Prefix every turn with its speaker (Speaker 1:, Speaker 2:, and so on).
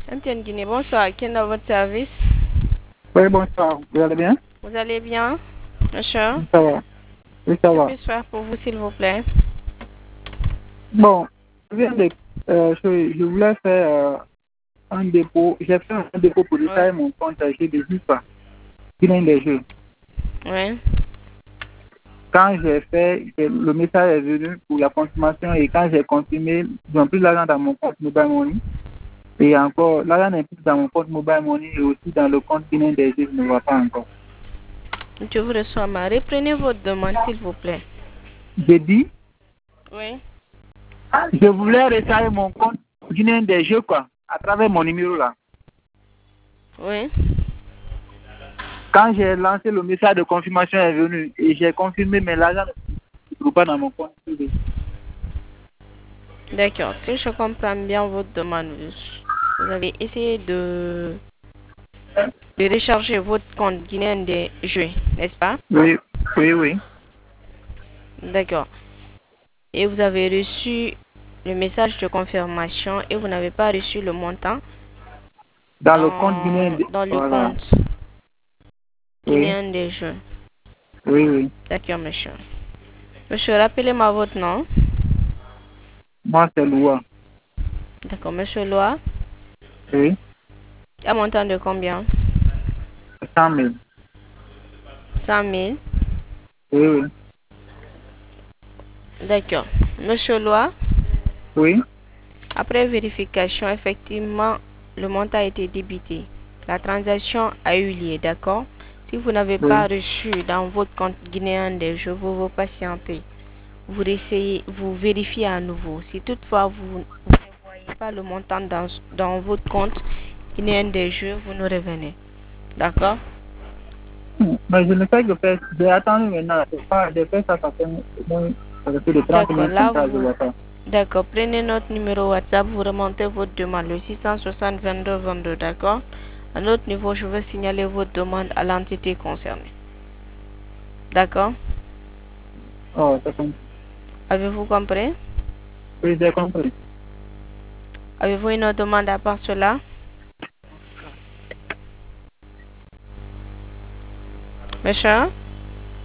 Speaker 1: MTN Guinée, bonsoir. Qui est dans votre service?
Speaker 2: Oui, bonsoir. Vous allez bien?
Speaker 1: Vous allez bien, monsieur?
Speaker 2: Ça va. Oui, ça
Speaker 1: Que
Speaker 2: va.
Speaker 1: puis-je faire pour vous, s'il vous plaît?
Speaker 2: Bon, je voulais faire un dépôt. J'ai fait un dépôt pour
Speaker 1: Oui.
Speaker 2: détailler mon compte G de JIPA, qui vient des jeux.
Speaker 1: Oui.
Speaker 2: Quand j'ai fait, le message est venu pour la confirmation et quand j'ai confirmé, ils n'ont plus l'argent dans mon compte Mobile Money. Et encore, l'argent n'est plus dans mon compte Mobile Money et aussi dans le compte qui vient des jeux, je ne vois pas encore.
Speaker 1: Je vous reçois mal. Reprenez votre demande, s'il vous plaît.
Speaker 2: J'ai dit,
Speaker 1: Oui.
Speaker 2: je voulais rétablir mon compte Guinéen des jeux, quoi, à travers mon numéro là.
Speaker 1: Oui.
Speaker 2: Quand j'ai lancé le message de confirmation est venu et j'ai confirmé, mais l'argent ne se trouve pas dans mon compte.
Speaker 1: D'accord. Si je comprends bien votre demande, vous avez essayé de recharger votre compte guinéen des jeux, n'est-ce pas?
Speaker 2: Oui, oui, oui.
Speaker 1: D'accord. Et vous avez reçu le message de confirmation et vous n'avez pas reçu le montant
Speaker 2: Dans le compte guinéen.
Speaker 1: dans le
Speaker 2: Voilà.
Speaker 1: compte
Speaker 2: Oui,
Speaker 1: guinéen des jeux.
Speaker 2: oui, oui.
Speaker 1: D'accord, monsieur. Monsieur, rappelez-moi votre nom.
Speaker 2: Moi, c'est Loua.
Speaker 1: D'accord, monsieur Loa.
Speaker 2: Oui,
Speaker 1: Un montant de combien?
Speaker 2: 100 000.
Speaker 1: 100 000.
Speaker 2: Oui, oui.
Speaker 1: D'accord. Monsieur Loa,
Speaker 2: Oui,
Speaker 1: après vérification, effectivement, le montant a été débité. La transaction a eu lieu, d'accord? Si vous n'avez
Speaker 2: oui.
Speaker 1: pas reçu dans votre compte guinéen des jeux, vous patientez. Vous essayez, vous vérifiez à nouveau. Si toutefois vous ne voyez pas le montant dans votre compte guinéen des jeux, vous nous revenez. D'accord?
Speaker 2: Mais je ne fais que faire. J'ai attendu maintenant. J'ai fait ça, ça fait de 30
Speaker 1: D'accord,
Speaker 2: minutes comme
Speaker 1: là
Speaker 2: ça, je
Speaker 1: vous.
Speaker 2: vois pas.
Speaker 1: D'accord, prenez notre numéro WhatsApp, vous remontez votre demande, le 660 22 22, d'accord? À notre niveau, je vais signaler votre demande à l'entité concernée. D'accord?
Speaker 2: Oh, c'est comme
Speaker 1: Avez-vous compris?
Speaker 2: oui, j'ai compris.
Speaker 1: Avez-vous une autre demande à part cela? Monsieur?